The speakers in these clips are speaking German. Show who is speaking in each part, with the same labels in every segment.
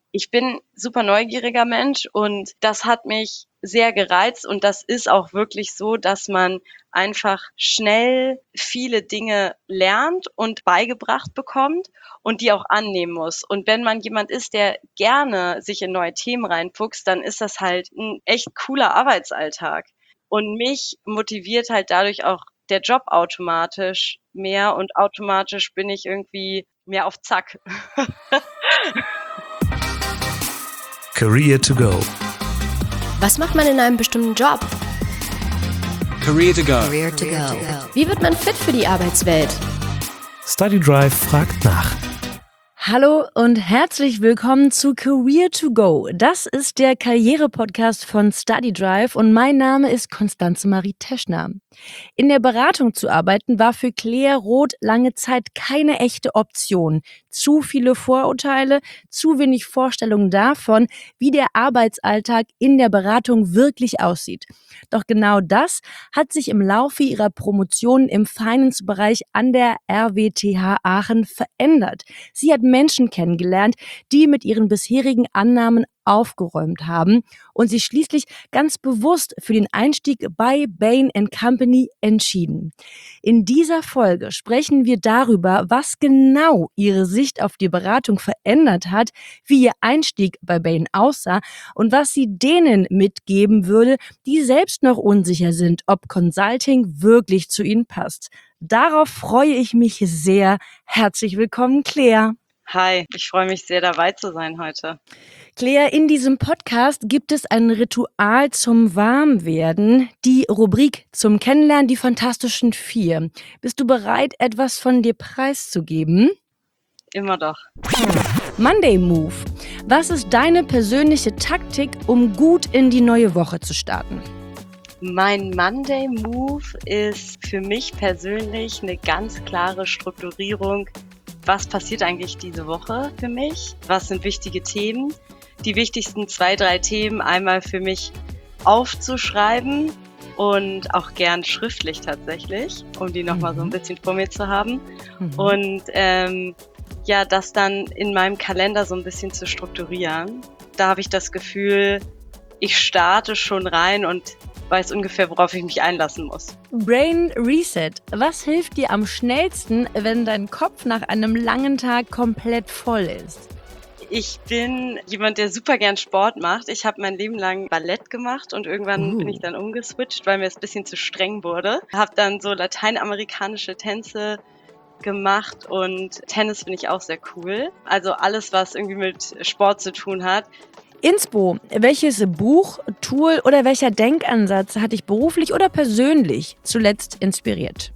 Speaker 1: Ich bin super neugieriger Mensch und das hat mich sehr gereizt und das ist auch wirklich so, dass man einfach schnell viele Dinge lernt und beigebracht bekommt und die auch annehmen muss. Und wenn man jemand ist, der gerne sich in neue Themen reinfuchst, dann ist das halt ein echt cooler Arbeitsalltag. Und mich motiviert halt dadurch auch der Job automatisch mehr und automatisch bin ich irgendwie mehr auf Zack.
Speaker 2: Career to go.
Speaker 3: Was macht man in einem bestimmten Job?
Speaker 4: Career to go.
Speaker 3: Career to go. Wie wird man fit für die Arbeitswelt?
Speaker 2: Study Drive fragt nach.
Speaker 5: Hallo und herzlich willkommen zu Career to Go. Das ist der Karriere-Podcast von Study Drive und mein Name ist Constanze Marie Teschner. In der Beratung zu arbeiten war für Claire Roth lange Zeit keine echte Option. Zu viele Vorurteile, zu wenig Vorstellungen davon, wie der Arbeitsalltag in der Beratung wirklich aussieht. Doch genau das hat sich im Laufe ihrer Promotion im Finance-Bereich an der RWTH Aachen verändert. Sie hat Menschen kennengelernt, die mit ihren bisherigen Annahmen aufgeräumt haben und sich schließlich ganz bewusst für den Einstieg bei Bain & Company entschieden. In dieser Folge sprechen wir darüber, was genau ihre Sicht auf die Beratung verändert hat, wie ihr Einstieg bei Bain aussah und was sie denen mitgeben würde, die selbst noch unsicher sind, ob Consulting wirklich zu ihnen passt. Darauf freue ich mich sehr. Herzlich willkommen, Claire.
Speaker 1: Hi, ich freue mich sehr, dabei zu sein heute.
Speaker 5: Claire, in diesem Podcast gibt es ein Ritual zum Warmwerden, die Rubrik zum Kennenlernen, die Fantastischen Vier. Bist du bereit, etwas von dir preiszugeben?
Speaker 1: Immer doch.
Speaker 5: Monday Move. Was ist deine persönliche Taktik, um gut in die neue Woche zu starten?
Speaker 1: Mein Monday Move ist für mich persönlich eine ganz klare Strukturierung. Was passiert eigentlich diese Woche für mich? Was sind wichtige Themen? Die wichtigsten 2, 3 Themen einmal für mich aufzuschreiben und auch gern schriftlich tatsächlich, um die nochmal so ein bisschen vor mir zu haben. Und das dann in meinem Kalender so ein bisschen zu strukturieren. Da habe ich das Gefühl, ich starte schon rein und weiß ungefähr, worauf ich mich einlassen muss.
Speaker 5: Brain Reset. Was hilft dir am schnellsten, wenn dein Kopf nach einem langen Tag komplett voll ist?
Speaker 1: Ich bin jemand, der super gern Sport macht. Ich habe mein Leben lang Ballett gemacht und irgendwann bin ich dann umgeswitcht, weil mir es ein bisschen zu streng wurde. Habe dann so lateinamerikanische Tänze gemacht und Tennis finde ich auch sehr cool. Also alles, was irgendwie mit Sport zu tun hat.
Speaker 5: Inspo, welches Buch, Tool oder welcher Denkansatz hat dich beruflich oder persönlich zuletzt inspiriert?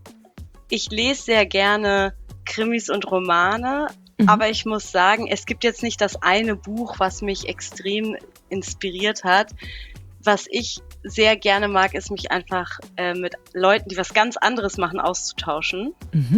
Speaker 1: Ich lese sehr gerne Krimis und Romane, aber ich muss sagen, es gibt jetzt nicht das eine Buch, was mich extrem inspiriert hat. Was ich sehr gerne mag, ist mich einfach mit Leuten, die was ganz anderes machen, auszutauschen,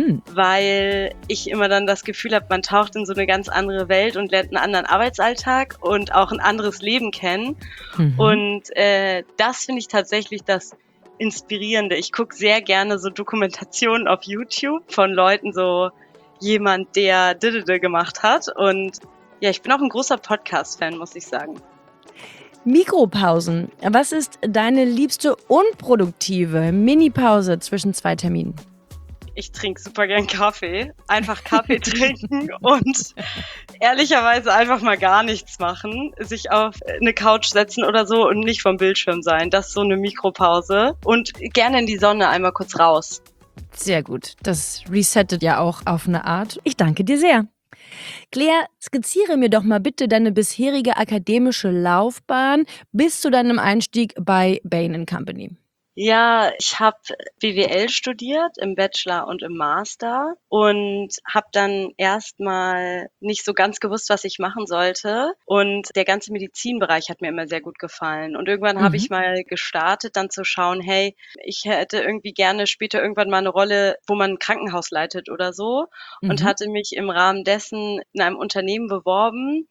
Speaker 1: weil ich immer dann das Gefühl habe, man taucht in so eine ganz andere Welt und lernt einen anderen Arbeitsalltag und auch ein anderes Leben kennen. Und das finde ich tatsächlich das Inspirierende. Ich gucke sehr gerne so Dokumentationen auf YouTube von Leuten, so jemand, der gemacht hat. Und ja, ich bin auch ein großer Podcast-Fan, muss ich sagen.
Speaker 5: Mikropausen. Was ist deine liebste unproduktive Minipause zwischen 2 Terminen?
Speaker 1: Ich trinke super gern Kaffee. Einfach Kaffee trinken und ehrlicherweise einfach mal gar nichts machen. Sich auf eine Couch setzen oder so und nicht vom Bildschirm sein. Das ist so eine Mikropause. Und gerne in die Sonne einmal kurz raus.
Speaker 5: Sehr gut. Das resettet ja auch auf eine Art. Ich danke dir sehr. Claire, skizziere mir doch mal bitte deine bisherige akademische Laufbahn bis zu deinem Einstieg bei Bain & Company.
Speaker 1: Ja, ich habe BWL studiert im Bachelor und im Master und habe dann erstmal nicht so ganz gewusst, was ich machen sollte. Und der ganze Medizinbereich hat mir immer sehr gut gefallen. Und irgendwann habe ich mal gestartet, dann zu schauen, hey, ich hätte irgendwie gerne später irgendwann mal eine Rolle, wo man ein Krankenhaus leitet oder so. Und hatte mich im Rahmen dessen in einem Unternehmen beworben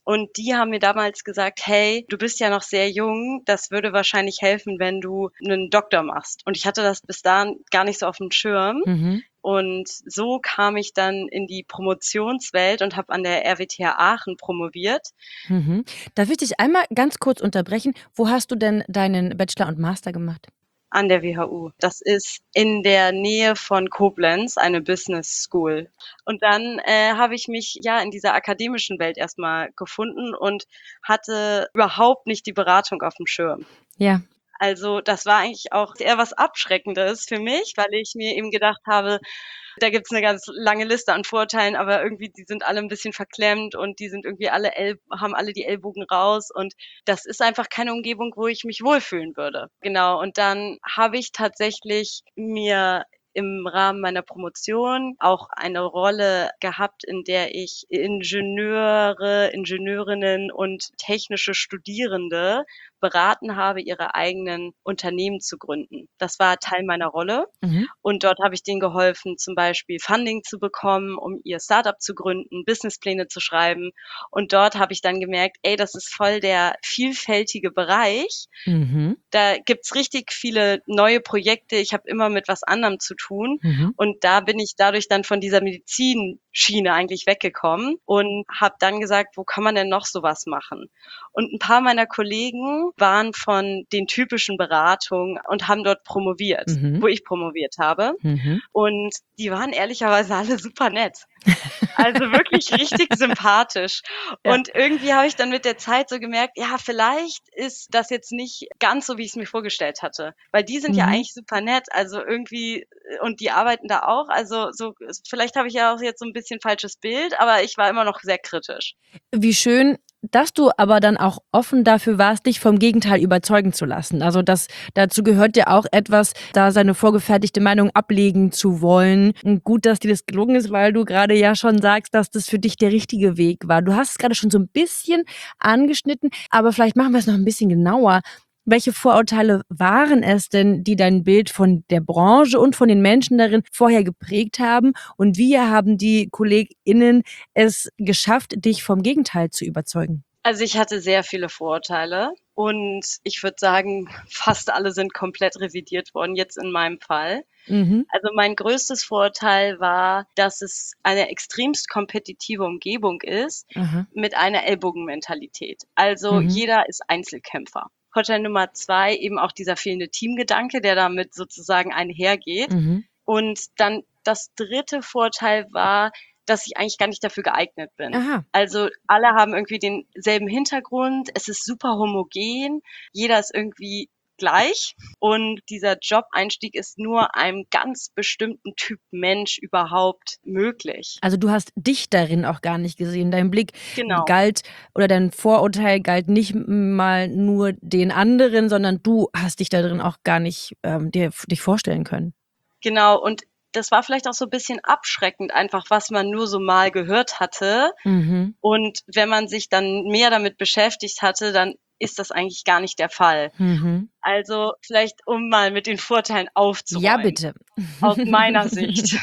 Speaker 1: Und die haben mir damals gesagt, hey, du bist ja noch sehr jung, das würde wahrscheinlich helfen, wenn du einen Doktor machst. Und ich hatte das bis dahin gar nicht so auf dem Schirm.
Speaker 5: Mhm.
Speaker 1: Und so kam ich dann in die Promotionswelt und habe an der RWTH Aachen promoviert.
Speaker 5: Mhm. Darf ich dich einmal ganz kurz unterbrechen? Wo hast du denn deinen Bachelor und Master gemacht?
Speaker 1: An der WHU. Das ist in der Nähe von Koblenz, eine Business School. Und dann habe ich mich ja in dieser akademischen Welt erstmal gefunden und hatte überhaupt nicht die Beratung auf dem Schirm.
Speaker 5: Ja.
Speaker 1: Also das war eigentlich auch eher was Abschreckendes für mich, weil ich mir eben gedacht habe, da gibt's eine ganz lange Liste an Vorteilen, aber irgendwie die sind alle ein bisschen verklemmt und die sind irgendwie haben alle die Ellbogen raus und das ist einfach keine Umgebung, wo ich mich wohlfühlen würde. Genau, und dann habe ich tatsächlich mir im Rahmen meiner Promotion auch eine Rolle gehabt, in der ich Ingenieure, Ingenieurinnen und technische Studierende beraten habe, ihre eigenen Unternehmen zu gründen. Das war Teil meiner Rolle.
Speaker 5: Mhm.
Speaker 1: Und dort habe ich denen geholfen, zum Beispiel Funding zu bekommen, um ihr Startup zu gründen, Businesspläne zu schreiben. Und dort habe ich dann gemerkt, ey, das ist voll der vielfältige Bereich.
Speaker 5: Mhm.
Speaker 1: Da gibt's richtig viele neue Projekte. Ich habe immer mit was anderem zu tun.
Speaker 5: Mhm.
Speaker 1: Und da bin ich dadurch dann von dieser Medizinschiene eigentlich weggekommen und habe dann gesagt, wo kann man denn noch sowas machen? Und ein paar meiner Kollegen waren von den typischen Beratungen und haben dort promoviert,
Speaker 5: Mhm.
Speaker 1: wo ich promoviert habe.
Speaker 5: Mhm.
Speaker 1: Und die waren ehrlicherweise alle super nett. Also wirklich richtig sympathisch.
Speaker 5: Ja.
Speaker 1: Und irgendwie habe ich dann mit der Zeit so gemerkt, ja, vielleicht ist das jetzt nicht ganz so, wie ich es mir vorgestellt hatte. Weil die sind ja
Speaker 5: Mhm.
Speaker 1: eigentlich super nett. Also irgendwie, und die arbeiten da auch. Also so, vielleicht habe ich ja auch jetzt so ein bisschen falsches Bild, aber ich war immer noch sehr kritisch.
Speaker 5: Wie schön, dass du aber dann auch offen dafür warst, dich vom Gegenteil überzeugen zu lassen. Also dazu gehört ja auch etwas, da seine vorgefertigte Meinung ablegen zu wollen. Und gut, dass dir das gelungen ist, weil du gerade ja schon sagst, dass das für dich der richtige Weg war. Du hast es gerade schon so ein bisschen angeschnitten, aber vielleicht machen wir es noch ein bisschen genauer. Welche Vorurteile waren es denn, die dein Bild von der Branche und von den Menschen darin vorher geprägt haben? Und wie haben die KollegInnen es geschafft, dich vom Gegenteil zu überzeugen?
Speaker 1: Also ich hatte sehr viele Vorurteile und ich würde sagen, fast alle sind komplett revidiert worden, jetzt in meinem Fall.
Speaker 5: Mhm.
Speaker 1: Also mein größtes Vorurteil war, dass es eine extremst kompetitive Umgebung ist
Speaker 5: Aha.
Speaker 1: mit einer Ellbogenmentalität. Also
Speaker 5: Mhm.
Speaker 1: jeder ist Einzelkämpfer. Vorteil Nummer 2, eben auch dieser fehlende Teamgedanke, der damit sozusagen einhergeht.
Speaker 5: Mhm.
Speaker 1: Und dann das dritte Vorteil war, dass ich eigentlich gar nicht dafür geeignet bin.
Speaker 5: Aha.
Speaker 1: Also alle haben irgendwie denselben Hintergrund, es ist super homogen, jeder ist irgendwie gleich und dieser Job-Einstieg ist nur einem ganz bestimmten Typ Mensch überhaupt möglich.
Speaker 5: Also du hast dich darin auch gar nicht gesehen. Dein Blick
Speaker 1: Genau.
Speaker 5: galt oder dein Vorurteil galt nicht mal nur den anderen, sondern du hast dich darin auch gar nicht dich vorstellen können.
Speaker 1: Genau, und das war vielleicht auch so ein bisschen abschreckend, einfach was man nur so mal gehört hatte.
Speaker 5: Mhm.
Speaker 1: Und wenn man sich dann mehr damit beschäftigt hatte, dann ist das eigentlich gar nicht der Fall.
Speaker 5: Mhm.
Speaker 1: Also vielleicht, um mal mit den Vorteilen
Speaker 5: Ja,
Speaker 1: aufzuräumen,
Speaker 5: bitte.
Speaker 1: aus meiner Sicht.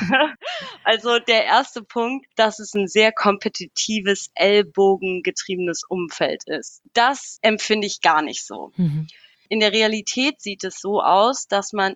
Speaker 1: Also der erste Punkt, dass es ein sehr kompetitives, ellbogengetriebenes Umfeld ist. Das empfinde ich gar nicht so.
Speaker 5: Mhm.
Speaker 1: In der Realität sieht es so aus, dass man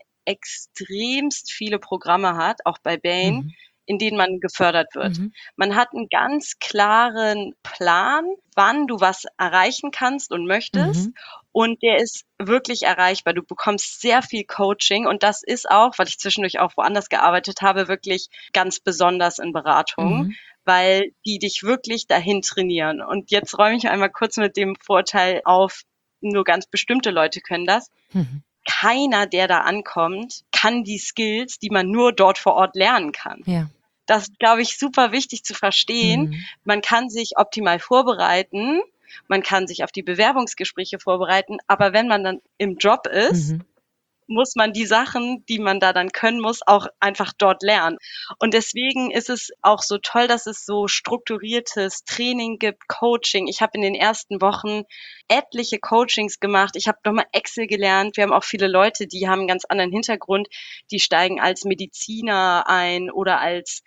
Speaker 1: extremst viele Programme hat, auch bei Bain,
Speaker 5: Mhm.
Speaker 1: in denen man gefördert wird.
Speaker 5: Mhm.
Speaker 1: Man hat einen ganz klaren Plan, wann du was erreichen kannst und möchtest.
Speaker 5: Mhm.
Speaker 1: Und der ist wirklich erreichbar. Du bekommst sehr viel Coaching und das ist auch, weil ich zwischendurch auch woanders gearbeitet habe, wirklich ganz besonders in Beratung,
Speaker 5: Mhm.
Speaker 1: weil die dich wirklich dahin trainieren. Und jetzt räume ich einmal kurz mit dem Vorteil auf, nur ganz bestimmte Leute können das.
Speaker 5: Mhm.
Speaker 1: Keiner, der da ankommt, kann die Skills, die man nur dort vor Ort lernen kann.
Speaker 5: Ja.
Speaker 1: Das ist, glaube ich, super wichtig zu verstehen.
Speaker 5: Mhm.
Speaker 1: Man kann sich optimal vorbereiten, man kann sich auf die Bewerbungsgespräche vorbereiten, aber wenn man dann im Job ist,
Speaker 5: Mhm.
Speaker 1: muss man die Sachen, die man da dann können muss, auch einfach dort lernen. Und deswegen ist es auch so toll, dass es so strukturiertes Training gibt, Coaching. Ich habe in den ersten Wochen etliche Coachings gemacht. Ich habe nochmal Excel gelernt. Wir haben auch viele Leute, die haben einen ganz anderen Hintergrund. Die steigen als Mediziner ein oder als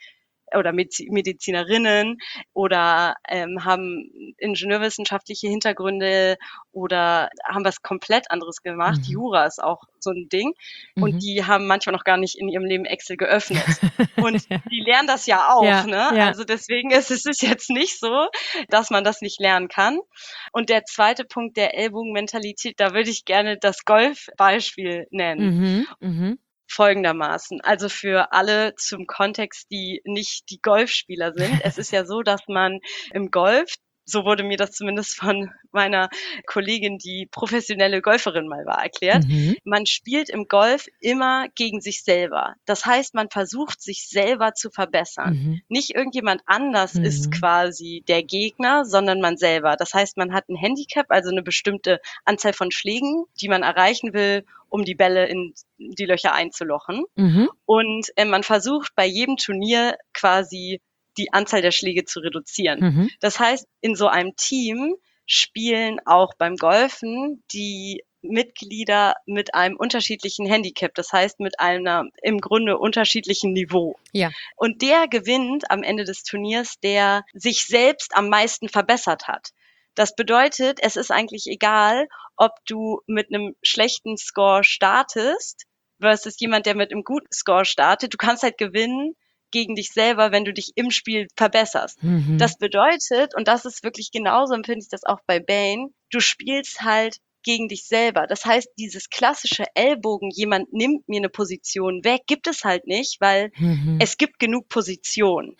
Speaker 1: oder Medizinerinnen oder haben ingenieurwissenschaftliche Hintergründe oder haben was komplett anderes gemacht. Jura ist auch so ein Ding. Und die haben manchmal noch gar nicht in ihrem Leben Excel geöffnet. Und die lernen das ja auch, ne?
Speaker 5: Ja.
Speaker 1: Also deswegen ist es jetzt nicht so, dass man das nicht lernen kann. Und der zweite Punkt der Ellbogenmentalität, da würde ich gerne das Golfbeispiel nennen. Folgendermaßen, also für alle zum Kontext, die nicht die Golfspieler sind. Es ist ja so, dass man im Golf, so wurde mir das zumindest von meiner Kollegin, die professionelle Golferin mal war, erklärt, man spielt im Golf immer gegen sich selber. Das heißt, man versucht, sich selber zu verbessern. Nicht irgendjemand anders ist quasi der Gegner, sondern man selber. Das heißt, man hat ein Handicap, also eine bestimmte Anzahl von Schlägen, die man erreichen will, um die Bälle in die Löcher einzulochen. Und man versucht bei jedem Turnier quasi die Anzahl der Schläge zu reduzieren. Das heißt, in so einem Team spielen auch beim Golfen die Mitglieder mit einem unterschiedlichen Handicap, das heißt mit einem im Grunde unterschiedlichen Niveau.
Speaker 5: Ja.
Speaker 1: Und der gewinnt am Ende des Turniers, der sich selbst am meisten verbessert hat. Das bedeutet, es ist eigentlich egal, ob du mit einem schlechten Score startest versus jemand, der mit einem guten Score startet. Du kannst halt gewinnen gegen dich selber, wenn du dich im Spiel verbesserst. Das bedeutet, und das ist wirklich genauso, empfinde ich das auch bei Bane, du spielst halt gegen dich selber. Das heißt, dieses klassische Ellbogen, jemand nimmt mir eine Position weg, gibt es halt nicht, weil es gibt genug Positionen.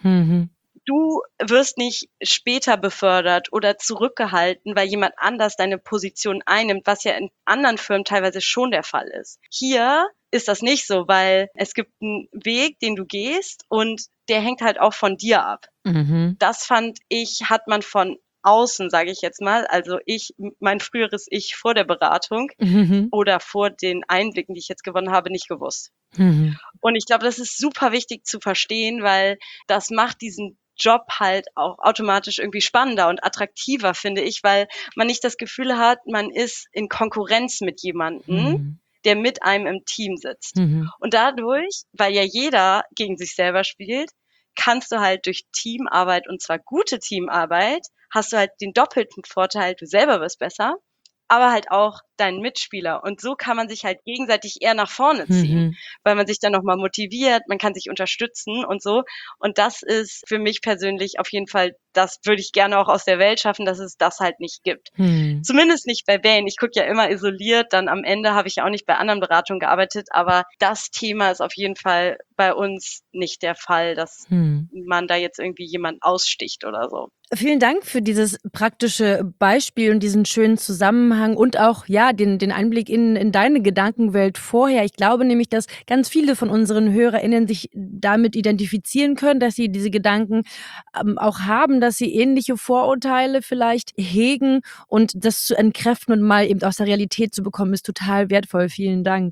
Speaker 1: Du wirst nicht später befördert oder zurückgehalten, weil jemand anders deine Position einnimmt, was ja in anderen Firmen teilweise schon der Fall ist. Hier ist das nicht so, weil es gibt einen Weg, den du gehst und der hängt halt auch von dir ab. Das fand ich, hat man von außen, sage ich jetzt mal, also mein früheres Ich vor der Beratung oder vor den Einblicken, die ich jetzt gewonnen habe, nicht gewusst. Und ich glaube, das ist super wichtig zu verstehen, weil das macht diesen Job halt auch automatisch irgendwie spannender und attraktiver, finde ich, weil man nicht das Gefühl hat, man ist in Konkurrenz mit jemandem, der mit einem im Team sitzt. Und dadurch, weil ja jeder gegen sich selber spielt, kannst du halt durch Teamarbeit, und zwar gute Teamarbeit, hast du halt den doppelten Vorteil, du selber wirst besser, aber halt auch deinen Mitspieler. Und so kann man sich halt gegenseitig eher nach vorne ziehen, weil man sich dann nochmal motiviert, man kann sich unterstützen und so. Und das ist für mich persönlich auf jeden Fall, das würde ich gerne auch aus der Welt schaffen, dass es das halt nicht gibt. Zumindest nicht bei Bane. Ich gucke ja immer isoliert, dann am Ende habe ich ja auch nicht bei anderen Beratungen gearbeitet, aber das Thema ist auf jeden Fall bei uns nicht der Fall, dass man da jetzt irgendwie jemand aussticht oder so.
Speaker 5: Vielen Dank für dieses praktische Beispiel und diesen schönen Zusammenhang und auch den Einblick in deine Gedankenwelt vorher. Ich glaube nämlich, dass ganz viele von unseren HörerInnen sich damit identifizieren können, dass sie diese Gedanken auch haben, dass sie ähnliche Vorurteile vielleicht hegen, und das zu entkräften und mal eben aus der Realität zu bekommen, ist total wertvoll. Vielen Dank.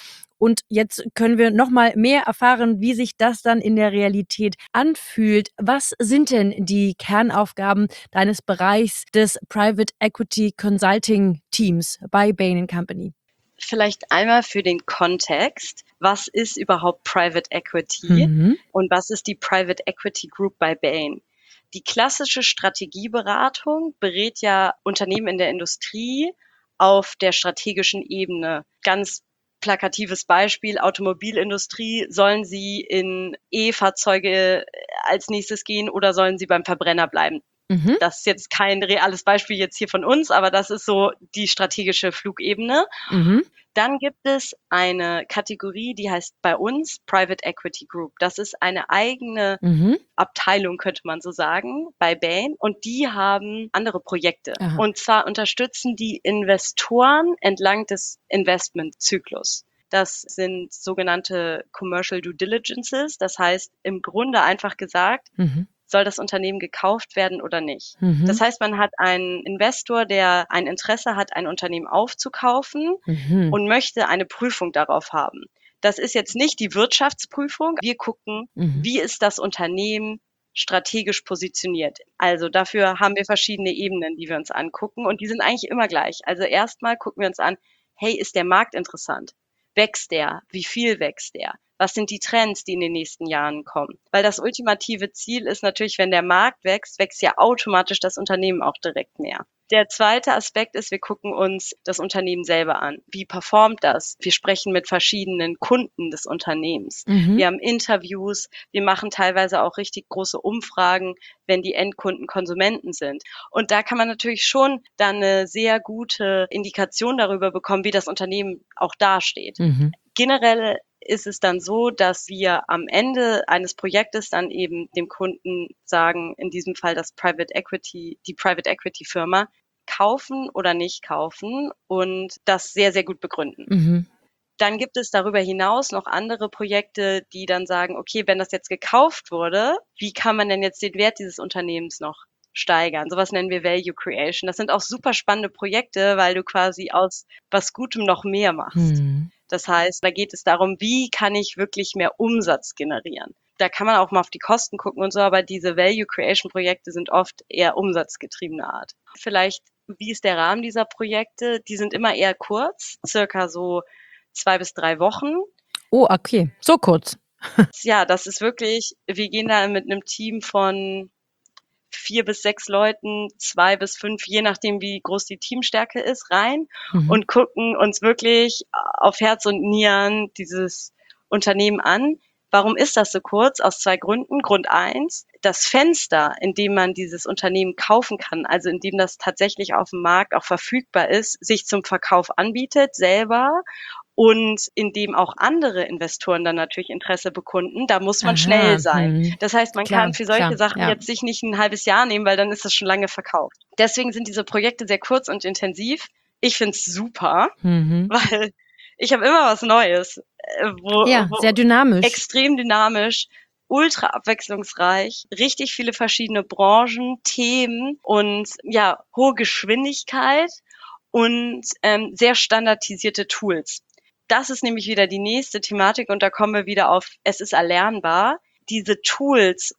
Speaker 5: Und jetzt können wir noch mal mehr erfahren, wie sich das dann in der Realität anfühlt. Was sind denn die Kernaufgaben deines Bereichs des Private Equity Consulting Teams bei Bain & Company?
Speaker 1: Vielleicht einmal für den Kontext. Was ist überhaupt Private Equity und was ist die Private Equity Group bei Bain? Die klassische Strategieberatung berät ja Unternehmen in der Industrie auf der strategischen Ebene. Ganz plakatives Beispiel, Automobilindustrie, sollen sie in E-Fahrzeuge als nächstes gehen oder sollen sie beim Verbrenner bleiben? Das ist jetzt kein reales Beispiel jetzt hier von uns, aber das ist so die strategische Flugebene. Dann gibt es eine Kategorie, die heißt bei uns Private Equity Group. Das ist eine eigene Abteilung, könnte man so sagen, bei Bain. Und die haben andere Projekte. Und zwar unterstützen die Investoren entlang des Investmentzyklus. Das sind sogenannte Commercial Due Diligences. Das heißt, im Grunde einfach gesagt, soll das Unternehmen gekauft werden oder nicht. Das heißt, man hat einen Investor, der ein Interesse hat, ein Unternehmen aufzukaufen und möchte eine Prüfung darauf haben. Das ist jetzt nicht die Wirtschaftsprüfung. Wir gucken, wie ist das Unternehmen strategisch positioniert. Also dafür haben wir verschiedene Ebenen, die wir uns angucken, und die sind eigentlich immer gleich. Also erstmal gucken wir uns an, hey, ist der Markt interessant? Wächst der? Wie viel wächst der? Was sind die Trends, die in den nächsten Jahren kommen? Weil das ultimative Ziel ist natürlich, wenn der Markt wächst, wächst ja automatisch das Unternehmen auch direkt mehr. Der zweite Aspekt ist, wir gucken uns das Unternehmen selber an. Wie performt das? Wir sprechen mit verschiedenen Kunden des Unternehmens. Wir haben Interviews, wir machen teilweise auch richtig große Umfragen, wenn die Endkunden Konsumenten sind. Und da kann man natürlich schon dann eine sehr gute Indikation darüber bekommen, wie das Unternehmen auch dasteht. Generell ist es dann so, dass wir am Ende eines Projektes dann eben dem Kunden sagen, in diesem Fall die Private Equity Firma, kaufen oder nicht kaufen und das sehr, sehr gut begründen. Dann gibt es darüber hinaus noch andere Projekte, die dann sagen, okay, wenn das jetzt gekauft wurde, wie kann man denn jetzt den Wert dieses Unternehmens noch steigern? Sowas nennen wir Value Creation. Das sind auch super spannende Projekte, weil du quasi aus was Gutem noch mehr machst. Das heißt, da geht es darum, wie kann ich wirklich mehr Umsatz generieren? Da kann man auch mal auf die Kosten gucken und so, aber diese Value Creation Projekte sind oft eher umsatzgetriebene Art. Vielleicht, wie ist der Rahmen dieser Projekte? Die sind immer eher kurz, circa so 2 bis 3 Wochen.
Speaker 5: Oh, okay. So kurz.
Speaker 1: Ja, das ist wirklich, wir gehen da mit einem Team von 4 bis 6 Leuten, 2 bis 5, je nachdem, wie groß die Teamstärke ist, rein und gucken uns wirklich auf Herz und Nieren dieses Unternehmen an. Warum ist das so kurz? Aus 2 Gründen. Grund 1, das Fenster, in dem man dieses Unternehmen kaufen kann, also in dem das tatsächlich auf dem Markt auch verfügbar ist, sich zum Verkauf anbietet selber und in dem auch andere Investoren dann natürlich Interesse bekunden, da muss man schnell sein. Das heißt, man kann für solche Sachen jetzt sich nicht ein halbes Jahr nehmen, weil dann ist das schon lange verkauft. Deswegen sind diese Projekte sehr kurz und intensiv. Ich find's super, weil ich habe immer was Neues.
Speaker 5: Sehr dynamisch.
Speaker 1: Extrem dynamisch, ultra abwechslungsreich, richtig viele verschiedene Branchen, Themen und ja, hohe Geschwindigkeit und sehr standardisierte Tools. Das ist nämlich wieder die nächste Thematik und da kommen wir wieder auf, es ist erlernbar. Diese Tools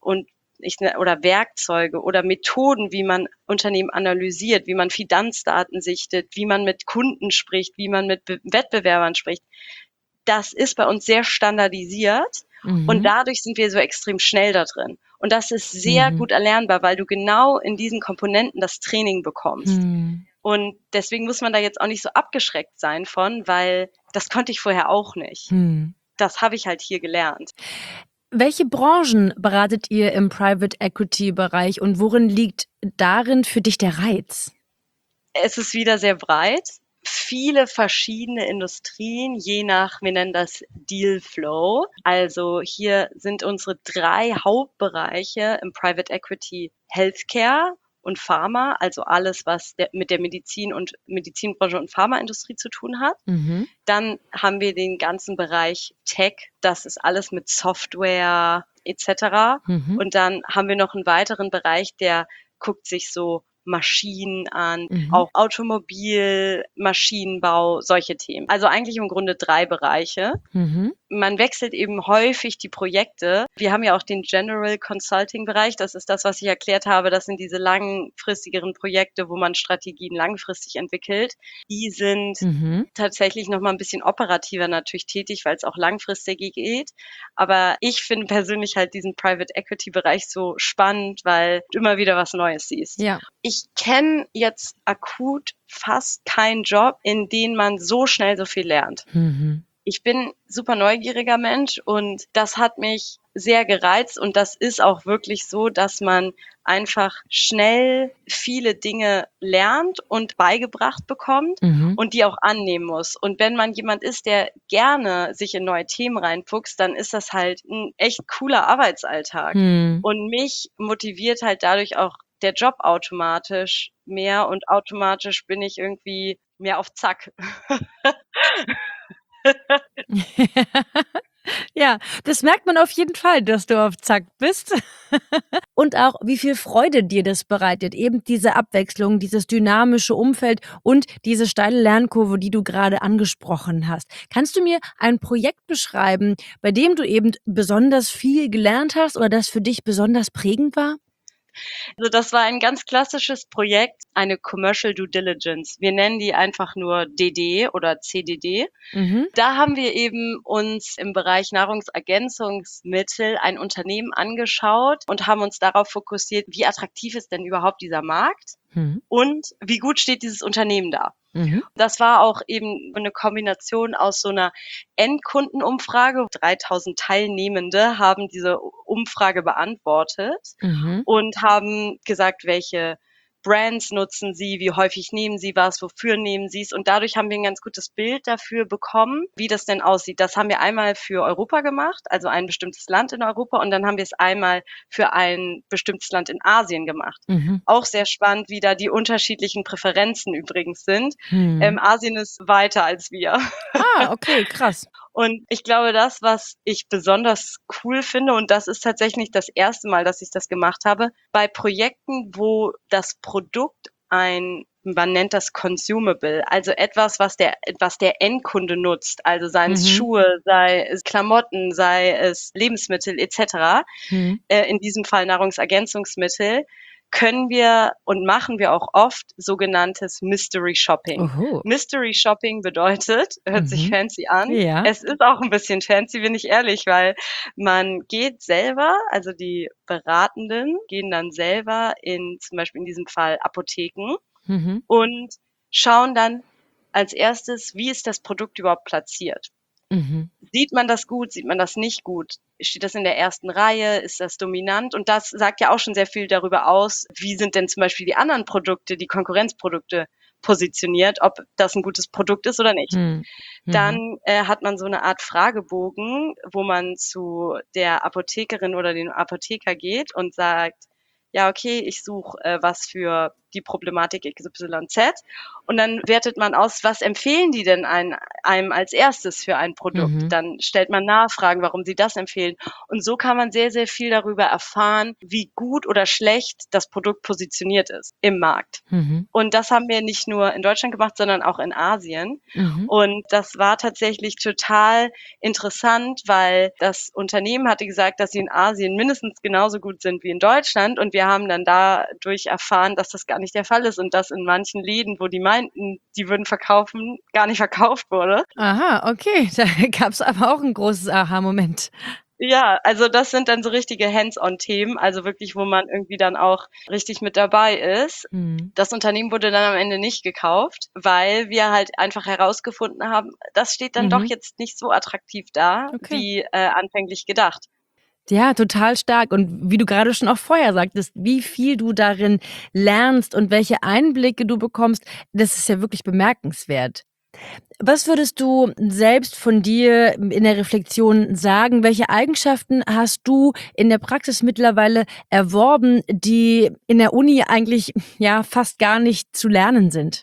Speaker 1: oder Werkzeuge oder Methoden, wie man Unternehmen analysiert, wie man Finanzdaten sichtet, wie man mit Kunden spricht, wie man mit Wettbewerbern spricht, das ist bei uns sehr standardisiert und dadurch sind wir so extrem schnell da drin. Und das ist sehr gut erlernbar, weil du genau in diesen Komponenten das Training bekommst. Und deswegen muss man da jetzt auch nicht so abgeschreckt sein von, weil das konnte ich vorher auch nicht. Das habe ich halt hier gelernt.
Speaker 5: Welche Branchen beratet ihr im Private Equity Bereich und worin liegt darin für dich der Reiz?
Speaker 1: Es ist wieder sehr breit. Viele verschiedene Industrien, je nach, wir nennen das Deal Flow. Also hier sind unsere 3 Hauptbereiche im Private Equity Healthcare und Pharma, also alles, was mit der Medizinbranche und Pharmaindustrie zu tun hat. Dann haben wir den ganzen Bereich Tech, das ist alles mit Software etc. Und dann haben wir noch einen weiteren Bereich, der guckt sich so Maschinen an, auch Automobil, Maschinenbau, solche Themen. Also eigentlich im Grunde 3 Bereiche. Man wechselt eben häufig die Projekte. Wir haben ja auch den General Consulting Bereich. Das ist das, was ich erklärt habe. Das sind diese langfristigeren Projekte, wo man Strategien langfristig entwickelt. Die sind tatsächlich noch mal ein bisschen operativer natürlich tätig, weil es auch langfristig geht. Aber ich finde persönlich halt diesen Private Equity Bereich so spannend, weil du immer wieder was Neues siehst.
Speaker 5: Ja.
Speaker 1: Ich kenne jetzt akut fast keinen Job, in dem man so schnell so viel lernt. Ich bin super neugieriger Mensch und das hat mich sehr gereizt und das ist auch wirklich so, dass man einfach schnell viele Dinge lernt und beigebracht bekommt und die auch annehmen muss. Und wenn man jemand ist, der gerne sich in neue Themen reinfuchst, dann ist das halt ein echt cooler Arbeitsalltag. Und mich motiviert halt dadurch auch der Job automatisch mehr und automatisch bin ich irgendwie mehr auf Zack.
Speaker 5: Ja, das merkt man auf jeden Fall, dass du auf Zack bist. Und auch, wie viel Freude dir das bereitet. Eben diese Abwechslung, dieses dynamische Umfeld und diese steile Lernkurve, die du gerade angesprochen hast. Kannst du mir ein Projekt beschreiben, bei dem du eben besonders viel gelernt hast oder das für dich besonders prägend war?
Speaker 1: Also das war ein ganz klassisches Projekt, eine Commercial Due Diligence. Wir nennen die einfach nur DD oder CDD. Da haben wir eben uns im Bereich Nahrungsergänzungsmittel ein Unternehmen angeschaut und haben uns darauf fokussiert, wie attraktiv ist denn überhaupt dieser Markt und wie gut steht dieses Unternehmen da. Das war auch eben eine Kombination aus so einer Endkundenumfrage. 3000 Teilnehmende haben diese Umfrage beantwortet und haben gesagt, welche Brands nutzen sie, wie häufig nehmen sie was, wofür nehmen sie es. Und dadurch haben wir ein ganz gutes Bild dafür bekommen, wie das denn aussieht. Das haben wir einmal für Europa gemacht, also ein bestimmtes Land in Europa. Und dann haben wir es einmal für ein bestimmtes Land in Asien gemacht. Auch sehr spannend, wie da die unterschiedlichen Präferenzen übrigens sind. Asien ist weiter als wir.
Speaker 5: Ah, okay, krass.
Speaker 1: Und ich glaube, das, was ich besonders cool finde, und das ist tatsächlich das erste Mal, dass ich das gemacht habe, bei Projekten, wo das Produkt man nennt das Consumable, also etwas, was der Endkunde nutzt, also seien es Schuhe, sei es Klamotten, sei es Lebensmittel etc., in diesem Fall Nahrungsergänzungsmittel, können wir und machen wir auch oft sogenanntes Mystery Shopping.
Speaker 5: Oho.
Speaker 1: Mystery Shopping bedeutet, hört sich fancy an.
Speaker 5: Ja.
Speaker 1: Es ist auch ein bisschen fancy, bin ich ehrlich, weil man geht selber, also die Beratenden gehen dann selber zum Beispiel in diesem Fall Apotheken und schauen dann als erstes, wie ist das Produkt überhaupt platziert. Sieht man das gut, sieht man das nicht gut? Steht das in der ersten Reihe? Ist das dominant? Und das sagt ja auch schon sehr viel darüber aus, wie sind denn zum Beispiel die anderen Produkte, die Konkurrenzprodukte positioniert, ob das ein gutes Produkt ist oder nicht. Dann hat man so eine Art Fragebogen, wo man zu der Apothekerin oder dem Apotheker geht und sagt, ja, okay, ich suche was für die Problematik XYZ. Und dann wertet man aus, was empfehlen die denn einem als erstes für ein Produkt. Dann stellt man Nachfragen, warum sie das empfehlen. Und so kann man sehr, sehr viel darüber erfahren, wie gut oder schlecht das Produkt positioniert ist im Markt. Und das haben wir nicht nur in Deutschland gemacht, sondern auch in Asien. Und das war tatsächlich total interessant, weil das Unternehmen hatte gesagt, dass sie in Asien mindestens genauso gut sind wie in Deutschland. Und wir haben dann dadurch erfahren, dass das gar nicht der Fall ist und dass in manchen Läden, wo die meinten, die würden verkaufen, gar nicht verkauft wurde.
Speaker 5: Aha, okay. Da gab es aber auch ein großes Aha-Moment.
Speaker 1: Ja, also das sind dann so richtige Hands-on-Themen, also wirklich, wo man irgendwie dann auch richtig mit dabei ist. Das Unternehmen wurde dann am Ende nicht gekauft, weil wir halt einfach herausgefunden haben, das steht dann doch jetzt nicht so attraktiv da, wie anfänglich gedacht.
Speaker 5: Ja, total stark. Und wie du gerade schon auch vorher sagtest, wie viel du darin lernst und welche Einblicke du bekommst, das ist ja wirklich bemerkenswert. Was würdest du selbst von dir in der Reflexion sagen? Welche Eigenschaften hast du in der Praxis mittlerweile erworben, die in der Uni eigentlich ja fast gar nicht zu lernen sind?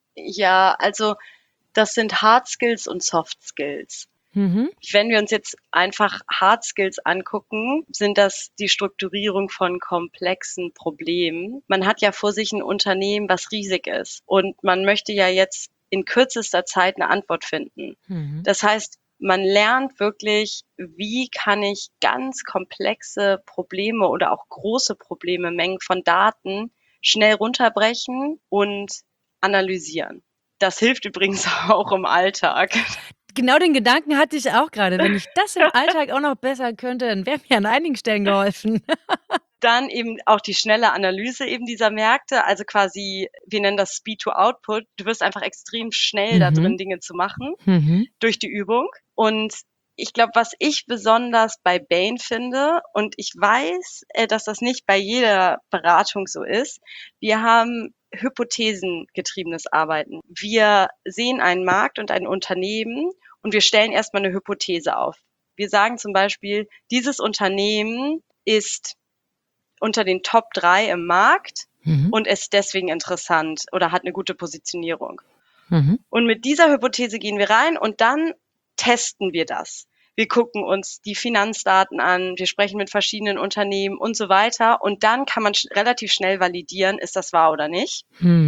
Speaker 1: Ja, also das sind Hard Skills und Soft Skills. Wenn wir uns jetzt einfach Hard Skills angucken, sind das die Strukturierung von komplexen Problemen. Man hat ja vor sich ein Unternehmen, was riesig ist und man möchte ja jetzt in kürzester Zeit eine Antwort finden. Das heißt, man lernt wirklich, wie kann ich ganz komplexe Probleme oder auch große Probleme, Mengen von Daten schnell runterbrechen und analysieren. Das hilft übrigens auch im Alltag.
Speaker 5: Genau den Gedanken hatte ich auch gerade. Wenn ich das im Alltag auch noch besser könnte, dann wäre mir an einigen Stellen geholfen.
Speaker 1: Dann eben auch die schnelle Analyse eben dieser Märkte, also quasi, wir nennen das Speed to Output. Du wirst einfach extrem schnell da drin, Dinge zu machen durch die Übung. Und ich glaube, was ich besonders bei Bain finde, und ich weiß, dass das nicht bei jeder Beratung so ist, wir haben hypothesengetriebenes Arbeiten. Wir sehen einen Markt und ein Unternehmen und wir stellen erstmal eine Hypothese auf. Wir sagen zum Beispiel, dieses Unternehmen ist unter den Top 3 im Markt und ist deswegen interessant oder hat eine gute Positionierung. Und mit dieser Hypothese gehen wir rein und dann testen wir das. Wir gucken uns die Finanzdaten an, wir sprechen mit verschiedenen Unternehmen und so weiter. Und dann kann man relativ schnell validieren, ist das wahr oder nicht.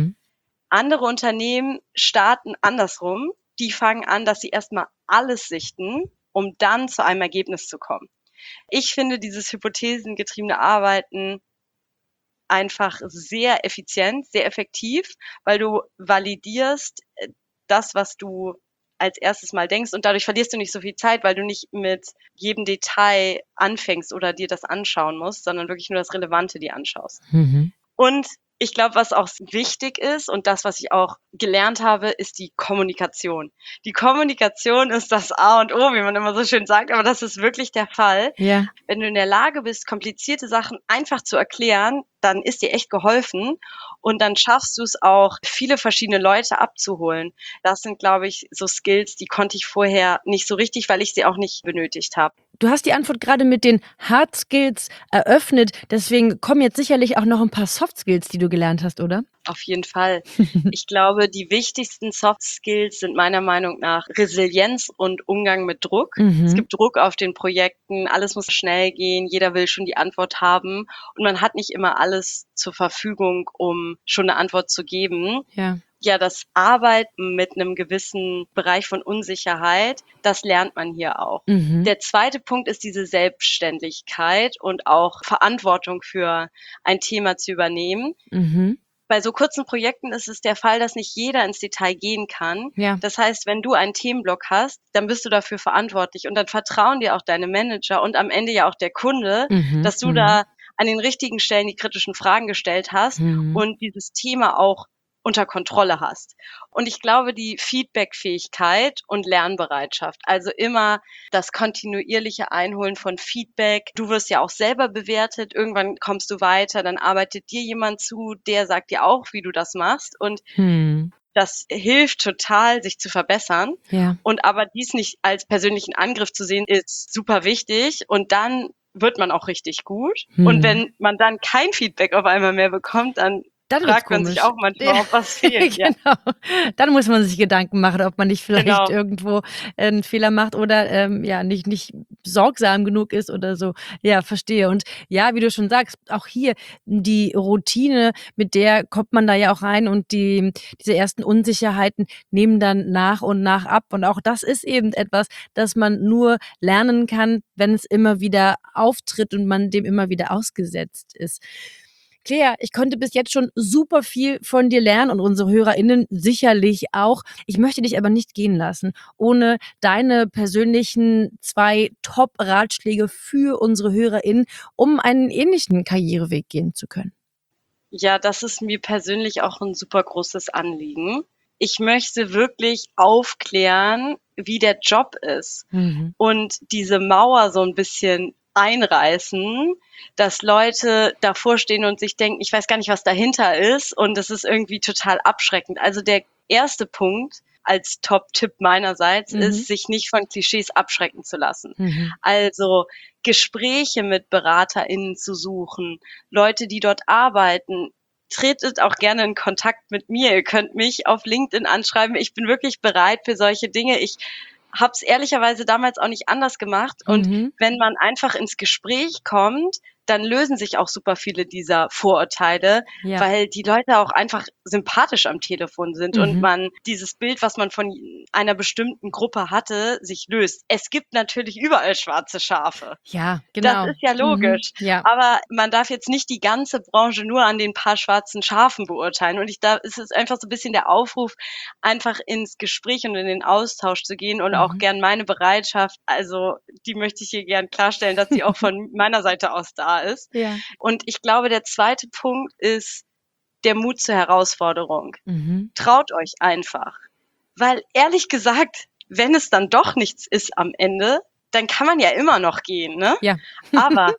Speaker 1: Andere Unternehmen starten andersrum. Die fangen an, dass sie erstmal alles sichten, um dann zu einem Ergebnis zu kommen. Ich finde dieses hypothesengetriebene Arbeiten einfach sehr effizient, sehr effektiv, weil du validierst das, was du als erstes mal denkst und dadurch verlierst du nicht so viel Zeit, weil du nicht mit jedem Detail anfängst oder dir das anschauen musst, sondern wirklich nur das Relevante dir anschaust.
Speaker 5: Mhm.
Speaker 1: Und ich glaube, was auch wichtig ist und das, was ich auch gelernt habe, ist die Kommunikation. Die Kommunikation ist das A und O, wie man immer so schön sagt, aber das ist wirklich der Fall.
Speaker 5: Ja.
Speaker 1: Wenn du in der Lage bist, komplizierte Sachen einfach zu erklären, dann ist dir echt geholfen und dann schaffst du es auch, viele verschiedene Leute abzuholen. Das sind, glaube ich, so Skills, die konnte ich vorher nicht so richtig, weil ich sie auch nicht benötigt habe.
Speaker 5: Du hast die Antwort gerade mit den Hard Skills eröffnet, deswegen kommen jetzt sicherlich auch noch ein paar Soft Skills, die du gelernt hast, oder?
Speaker 1: Auf jeden Fall. Ich glaube, die wichtigsten Soft Skills sind meiner Meinung nach Resilienz und Umgang mit Druck. Es gibt Druck auf den Projekten, alles muss schnell gehen, jeder will schon die Antwort haben und man hat nicht immer alles zur Verfügung, um schon eine Antwort zu geben.
Speaker 5: Ja.
Speaker 1: Ja, das Arbeiten mit einem gewissen Bereich von Unsicherheit, das lernt man hier auch. Der zweite Punkt ist diese Selbstständigkeit und auch Verantwortung für ein Thema zu übernehmen. Bei so kurzen Projekten ist es der Fall, dass nicht jeder ins Detail gehen kann.
Speaker 5: Ja.
Speaker 1: Das heißt, wenn du einen Themenblock hast, dann bist du dafür verantwortlich und dann vertrauen dir auch deine Manager und am Ende ja auch der Kunde, dass du da an den richtigen Stellen die kritischen Fragen gestellt hast und dieses Thema auch unter Kontrolle hast. Und ich glaube, die Feedback-Fähigkeit und Lernbereitschaft, also immer das kontinuierliche Einholen von Feedback. Du wirst ja auch selber bewertet, irgendwann kommst du weiter, dann arbeitet dir jemand zu, der sagt dir auch, wie du das machst und das hilft total, sich zu verbessern.
Speaker 5: Ja.
Speaker 1: Und aber dies nicht als persönlichen Angriff zu sehen, ist super wichtig und dann wird man auch richtig gut. Und wenn man dann kein Feedback auf einmal mehr bekommt, dann fragt man sich auch manchmal, ob was fehlt.
Speaker 5: Genau. Dann muss man sich Gedanken machen, ob man nicht vielleicht
Speaker 1: Genau.
Speaker 5: irgendwo einen Fehler macht oder nicht sorgsam genug ist oder so. Ja, verstehe. Und ja, wie du schon sagst, auch hier die Routine, mit der kommt man da ja auch rein und diese ersten Unsicherheiten nehmen dann nach und nach ab. Und auch das ist eben etwas, das man nur lernen kann, wenn es immer wieder auftritt und man dem immer wieder ausgesetzt ist. Claire, ich konnte bis jetzt schon super viel von dir lernen und unsere HörerInnen sicherlich auch. Ich möchte dich aber nicht gehen lassen, ohne deine persönlichen 2 Top-Ratschläge für unsere HörerInnen, um einen ähnlichen Karriereweg gehen zu können.
Speaker 1: Ja, das ist mir persönlich auch ein super großes Anliegen. Ich möchte wirklich aufklären, wie der Job ist und diese Mauer so ein bisschen einreißen, dass Leute davor stehen und sich denken, ich weiß gar nicht, was dahinter ist und das ist irgendwie total abschreckend. Also der erste Punkt als Top-Tipp meinerseits ist, sich nicht von Klischees abschrecken zu lassen. Also Gespräche mit BeraterInnen zu suchen, Leute, die dort arbeiten. Tretet auch gerne in Kontakt mit mir. Ihr könnt mich auf LinkedIn anschreiben. Ich bin wirklich bereit für solche Dinge. Ich habe es ehrlicherweise damals auch nicht anders gemacht. Und wenn man einfach ins Gespräch kommt, dann lösen sich auch super viele dieser Vorurteile, weil die Leute auch einfach sympathisch am Telefon sind und man dieses Bild, was man von einer bestimmten Gruppe hatte, sich löst. Es gibt natürlich überall schwarze Schafe.
Speaker 5: Ja, genau.
Speaker 1: Das ist ja logisch.
Speaker 5: Ja.
Speaker 1: Aber man darf jetzt nicht die ganze Branche nur an den paar schwarzen Schafen beurteilen. Und es ist einfach so ein bisschen der Aufruf, einfach ins Gespräch und in den Austausch zu gehen und auch gern meine Bereitschaft, also die möchte ich hier gern klarstellen, dass sie auch von meiner Seite aus da ist.
Speaker 5: Ja.
Speaker 1: Und ich glaube, der zweite Punkt ist der Mut zur Herausforderung. Traut euch einfach. Weil ehrlich gesagt, wenn es dann doch nichts ist am Ende, dann kann man ja immer noch gehen, ne?
Speaker 5: Ja.
Speaker 1: Aber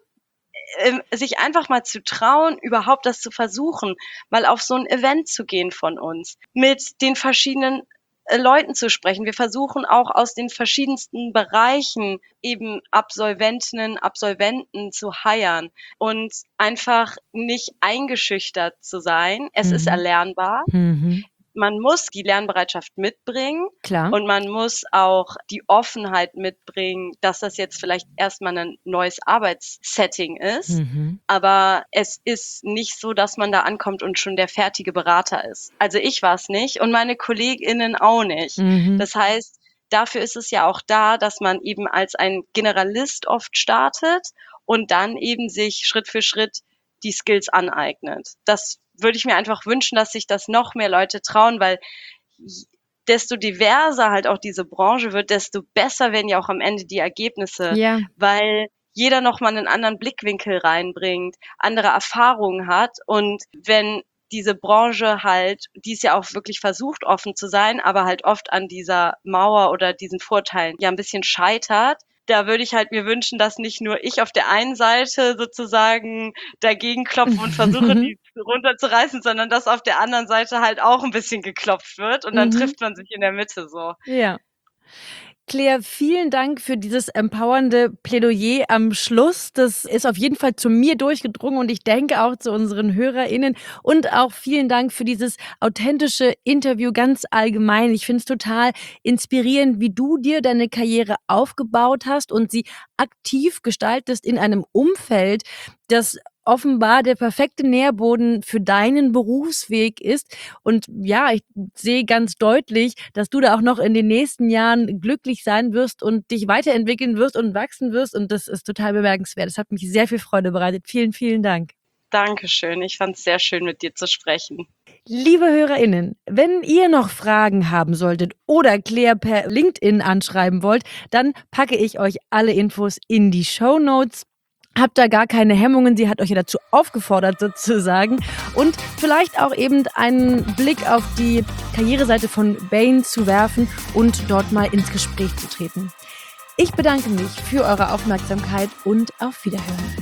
Speaker 1: sich einfach mal zu trauen, überhaupt das zu versuchen, mal auf so ein Event zu gehen von uns, mit den verschiedenen Leuten zu sprechen. Wir versuchen auch aus den verschiedensten Bereichen eben Absolventinnen, Absolventen zu hiren und einfach nicht eingeschüchtert zu sein. Es ist erlernbar. Man muss die Lernbereitschaft mitbringen.
Speaker 5: Klar.
Speaker 1: Und man muss auch die Offenheit mitbringen, dass das jetzt vielleicht erstmal ein neues Arbeitssetting ist. Aber es ist nicht so, dass man da ankommt und schon der fertige Berater ist. Also ich war es nicht und meine KollegInnen auch nicht. Das heißt, dafür ist es ja auch da, dass man eben als ein Generalist oft startet und dann eben sich Schritt für Schritt die Skills aneignet. Das würde ich mir einfach wünschen, dass sich das noch mehr Leute trauen, weil desto diverser halt auch diese Branche wird, desto besser werden ja auch am Ende die Ergebnisse, weil jeder nochmal einen anderen Blickwinkel reinbringt, andere Erfahrungen hat und wenn diese Branche halt, die ist ja auch wirklich versucht, offen zu sein, aber halt oft an dieser Mauer oder diesen Vorteilen ja ein bisschen scheitert. Da würde ich halt mir wünschen, dass nicht nur ich auf der einen Seite sozusagen dagegen klopfe und versuche, die runterzureißen, sondern dass auf der anderen Seite halt auch ein bisschen geklopft wird und dann trifft man sich in der Mitte so.
Speaker 5: Ja. Claire, vielen Dank für dieses empowernde Plädoyer am Schluss. Das ist auf jeden Fall zu mir durchgedrungen und ich denke auch zu unseren HörerInnen. Und auch vielen Dank für dieses authentische Interview ganz allgemein. Ich finde es total inspirierend, wie du dir deine Karriere aufgebaut hast und sie aktiv gestaltest in einem Umfeld, das offenbar der perfekte Nährboden für deinen Berufsweg ist. Und ja, ich sehe ganz deutlich, dass du da auch noch in den nächsten Jahren glücklich sein wirst und dich weiterentwickeln wirst und wachsen wirst. Und das ist total bemerkenswert. Das hat mich sehr viel Freude bereitet. Vielen, vielen Dank.
Speaker 1: Dankeschön. Ich fand es sehr schön, mit dir zu sprechen.
Speaker 5: Liebe HörerInnen, wenn ihr noch Fragen haben solltet oder Claire per LinkedIn anschreiben wollt, dann packe ich euch alle Infos in die Shownotes. Habt da gar keine Hemmungen, sie hat euch ja dazu aufgefordert sozusagen und vielleicht auch eben einen Blick auf die Karriereseite von Bain zu werfen und dort mal ins Gespräch zu treten. Ich bedanke mich für eure Aufmerksamkeit und auf Wiederhören.